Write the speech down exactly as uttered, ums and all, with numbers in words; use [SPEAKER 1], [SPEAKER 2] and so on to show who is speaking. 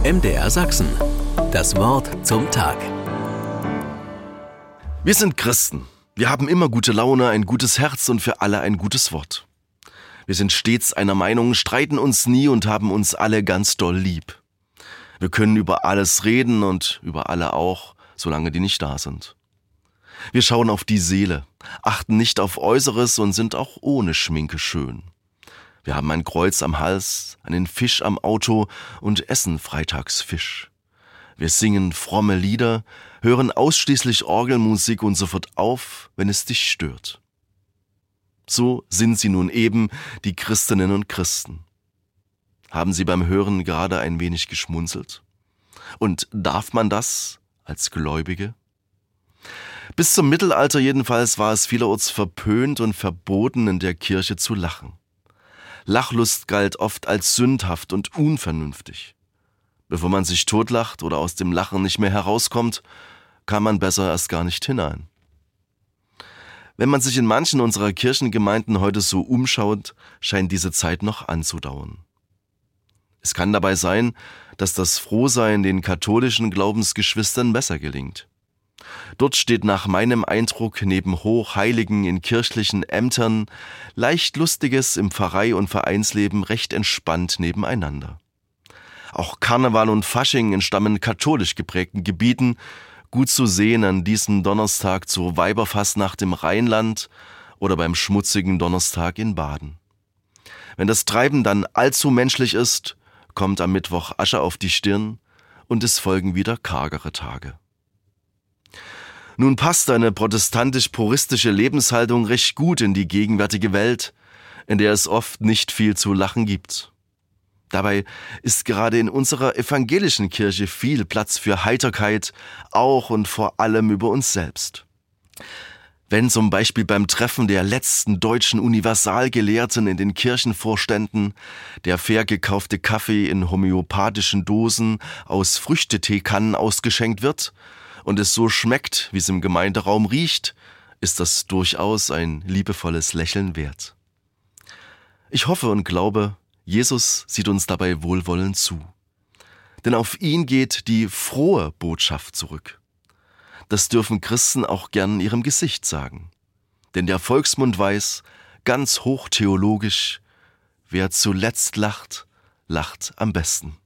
[SPEAKER 1] M D R Sachsen. Das Wort zum Tag.
[SPEAKER 2] Wir sind Christen. Wir haben immer gute Laune, ein gutes Herz und für alle ein gutes Wort. Wir sind stets einer Meinung, streiten uns nie und haben uns alle ganz doll lieb. Wir können über alles reden und über alle auch, solange die nicht da sind. Wir schauen auf die Seele, achten nicht auf Äußeres und sind auch ohne Schminke schön. Wir haben ein Kreuz am Hals, einen Fisch am Auto und essen freitags Fisch. Wir singen fromme Lieder, hören ausschließlich Orgelmusik und sofort auf, wenn es dich stört. So sind sie nun eben, die Christinnen und Christen. Haben sie beim Hören gerade ein wenig geschmunzelt? Und darf man das als Gläubige? Bis zum Mittelalter jedenfalls war es vielerorts verpönt und verboten, in der Kirche zu lachen. Lachlust galt oft als sündhaft und unvernünftig. Bevor man sich totlacht oder aus dem Lachen nicht mehr herauskommt, kann man besser erst gar nicht hinein. Wenn man sich in manchen unserer Kirchengemeinden heute so umschaut, scheint diese Zeit noch anzudauern. Es kann dabei sein, dass das Frohsein den katholischen Glaubensgeschwistern besser gelingt. Dort steht nach meinem Eindruck neben Hochheiligen in kirchlichen Ämtern leicht Lustiges im Pfarrei- und Vereinsleben recht entspannt nebeneinander. Auch Karneval und Fasching entstammen katholisch geprägten Gebieten, gut zu sehen an diesem Donnerstag zur Weiberfastnacht im Rheinland oder beim schmutzigen Donnerstag in Baden. Wenn das Treiben dann allzu menschlich ist, kommt am Mittwoch Asche auf die Stirn und es folgen wieder kargere Tage. Nun passt eine protestantisch-puristische Lebenshaltung recht gut in die gegenwärtige Welt, in der es oft nicht viel zu lachen gibt. Dabei ist gerade in unserer evangelischen Kirche viel Platz für Heiterkeit, auch und vor allem über uns selbst. Wenn zum Beispiel beim Treffen der letzten deutschen Universalgelehrten in den Kirchenvorständen der fair gekaufte Kaffee in homöopathischen Dosen aus Früchteteekannen ausgeschenkt wird und es so schmeckt, wie es im Gemeinderaum riecht, ist das durchaus ein liebevolles Lächeln wert. Ich hoffe und glaube, Jesus sieht uns dabei wohlwollend zu. Denn auf ihn geht die frohe Botschaft zurück. Das dürfen Christen auch gern ihrem Gesicht sagen. Denn der Volksmund weiß, ganz hochtheologisch, wer zuletzt lacht, lacht am besten.